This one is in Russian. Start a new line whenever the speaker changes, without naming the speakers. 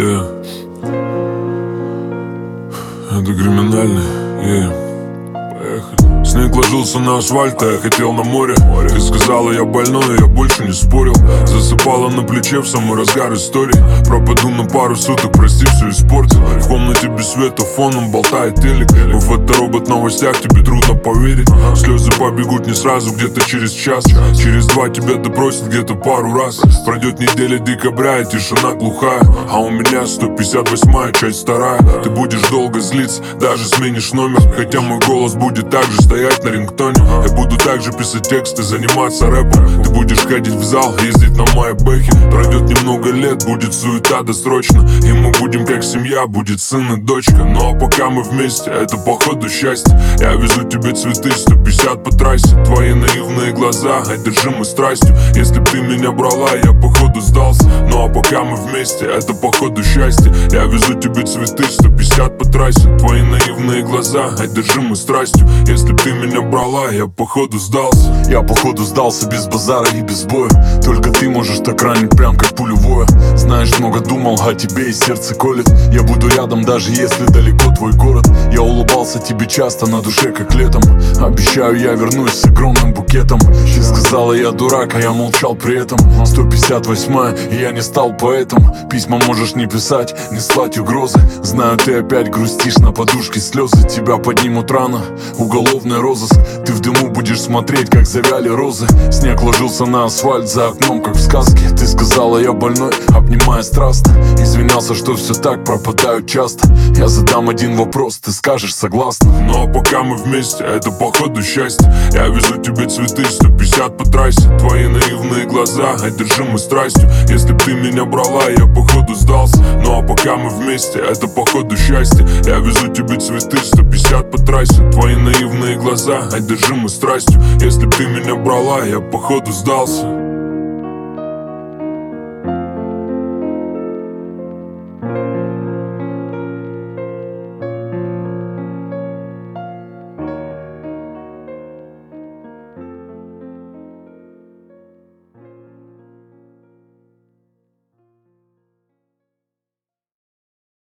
Это криминальный, поехали. Снег ложился на асфальт, а я хотел на море. Ты сказала, я больной, я больше не спорил. Засыпала на плече в самый разгар истории. Пропаду на пару суток, прости, все испортил. В комнате без света, фоном болтает телек. В фоторобот новостях, тебе трудно поверить. Слезы побегут не сразу, где-то через час. Через 2 тебя допросят где-то пару раз. Пройдет неделя декабря, и тишина глухая. А у меня 158-я, часть 2. Ты будешь долго злиться, даже сменишь номер. Хотя мой голос будет также стоять на рингтоне. Я буду также писать тексты, заниматься рэпом. Ты будешь ходить в зал, ездить на майбэхе. Пройдет немного лет, будет суета досрочно. И мы будем как семья, будет сын и дочка. Ну а пока мы вместе, это походу счастье. Я везу тебе цветы, 150 по трассе. Твои наивные глаза, одержимы страстью. Если б ты меня брала, я походу сдался. Ну а пока мы вместе, это походу счастье. Я везу тебе цветы, 150 по трассе. Твои наивные глаза, одержимы страстью. Если б ты меня брала, я походу сдался.
Я походу сдался без базара и без боя. Только ты можешь так ранить, прям как пулевое. Знаешь, много думал о тебе и сердце колет. Я буду рядом, даже если далеко твой город. Я улыбался тебе часто, на душе как летом. Обещаю, я вернусь с огромным букетом. Ты сказала, я дурак, а я молчал при этом. 158-я, и я не стал поэтом. Письма можешь не писать, не слать угрозы. Знаю, ты опять грустишь, на подушке слезы. Тебя поднимут рано, уголовный розыск. Ты в дыму будешь смотреть, как завяли розы. Снег ложился на асфальт за окном, как в сказке. Ты сказала, я больной, обнимая страстно. Извинялся, что все так, пропадают часто. Я задам один вопрос, ты скажешь согласна.
Ну а пока мы вместе, это походу счастье. Я везу тебе цветы, 150 по трассе. Твои наивные глаза, одержимы страстью. Если б ты меня брала, я походу сдался. Ну а пока мы вместе, это походу счастье. Я везу тебе цветы, 150 по трассе. Твои наивные глаза, одержимы страстью. Если б ты меня брала, я походу сдался.